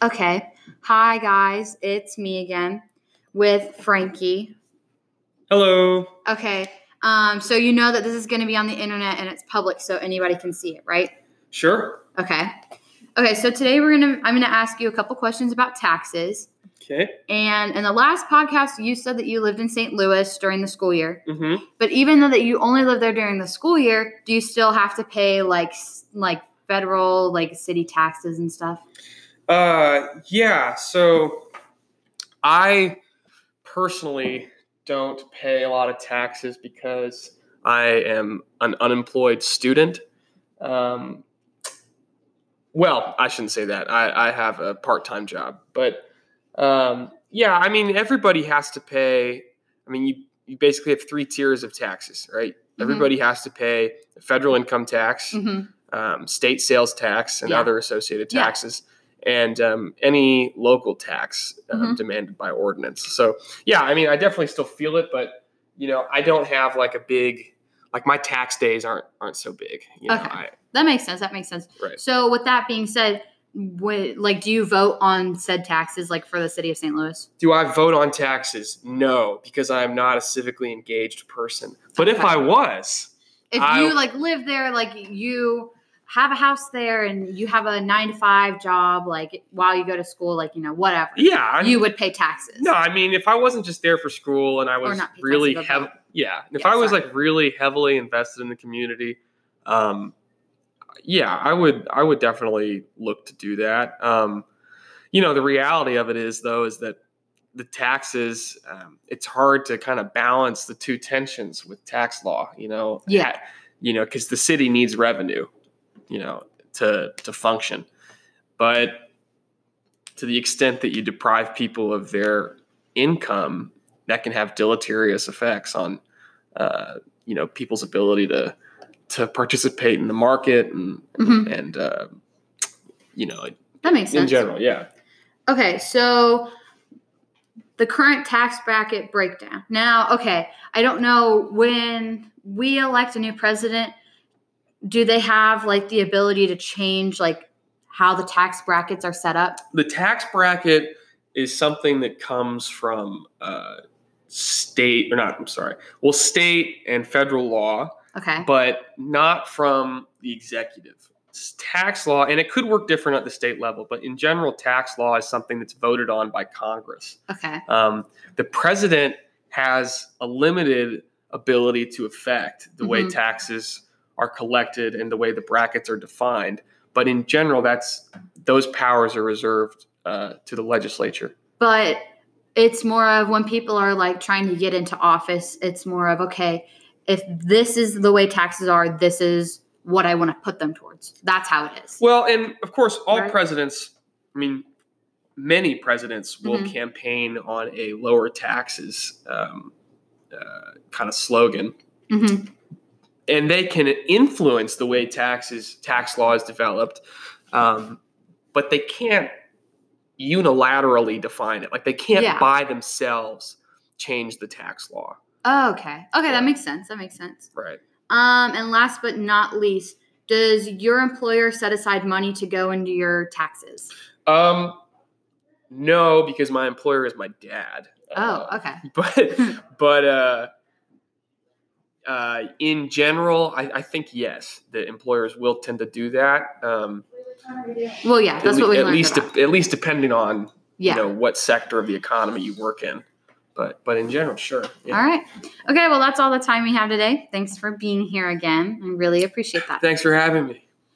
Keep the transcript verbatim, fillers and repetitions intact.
Okay. Hi, guys. It's me again with Frankie. Hello. Okay. Um, so you know that this is going to be on the internet and it's public, so anybody can see it, right? Sure. Okay. Okay. So today we're gonna. I'm gonna ask you a couple questions about taxes. Okay. And in the last podcast, you said that you lived in Saint Louis during the school year. Mm-hmm. But even though that you only live there during the school year, do you still have to pay like like federal like city taxes and stuff? Uh, yeah. So I personally don't pay a lot of taxes because I am an unemployed student. Um, well, I shouldn't say that. I, I have a part-time job, but um, yeah, I mean, everybody has to pay. I mean, you, you basically have three tiers of taxes, right? Mm-hmm. Everybody has to pay federal income tax, mm-hmm. um, state sales tax, and yeah. other associated taxes. Yeah. And um, any local tax um, mm-hmm. demanded by ordinance. So, yeah, I mean, I definitely still feel it, but, you know, I don't have like a big, like my tax days aren't aren't so big. You know, okay, I, that makes sense. That makes sense. Right. So with that being said, what, like, do you vote on said taxes, like for the city of Saint Louis? Do I vote on taxes? No, because I am not a civically engaged person. But okay. if I was. If I, you like live there, like you have a house there and you have a nine to five job, like while you go to school, like, you know, whatever. Yeah. I mean, you would pay taxes. No, I mean, if I wasn't just there for school and I was really heavy, yeah. If yeah, I was sorry. like really heavily invested in the community, um, yeah, I would, I would definitely look to do that. Um, you know, the reality of it is though, is that the taxes, um, it's hard to kind of balance the two tensions with tax law, you know, yeah, you know, cause the city needs revenue, you know, to, to function. But to the extent that you deprive people of their income, that can have deleterious effects on, uh, you know, people's ability to, to participate in the market and, mm-hmm. and, uh, you know, that makes sense in general. Yeah. Okay. So the current tax bracket breakdown now, okay. I don't know when we elect a new president, do they have like the ability to change like how the tax brackets are set up? The tax bracket is something that comes from uh, state or not, I'm sorry. Well, state and federal law, okay, but not from the executive. It's tax law, and it could work different at the state level, but in general, tax law is something that's voted on by Congress. Okay. Um, the president has a limited ability to affect the mm-hmm. way taxes are collected and the way the brackets are defined. But in general, that's those powers are reserved uh, to the legislature. But it's more of when people are like trying to get into office, it's more of, okay, if this is the way taxes are, this is what I want to put them towards. That's how it is. Well, and of course, all right? presidents, I mean, many presidents will mm-hmm. campaign on a lower taxes um, uh, kind of slogan. Mm-hmm. And they can influence the way taxes, tax law is developed, um, but they can't unilaterally define it. Like they can't yeah. by themselves change the tax law. Oh, okay. Okay, yeah. that makes sense. That makes sense. Right. Um, and last but not least, does your employer set aside money to go into your taxes? Um, no, because my employer is my dad. Oh, uh, okay. But but uh. Uh, in general, I, I think yes, the employers will tend to do that. Um, well, yeah, that's what we at learned least about. De- at least depending on yeah. you know what sector of the economy you work in, but but in general, sure. Yeah. All right, okay. Well, that's all the time we have today. Thanks for being here again. I really appreciate that. Thanks for having me.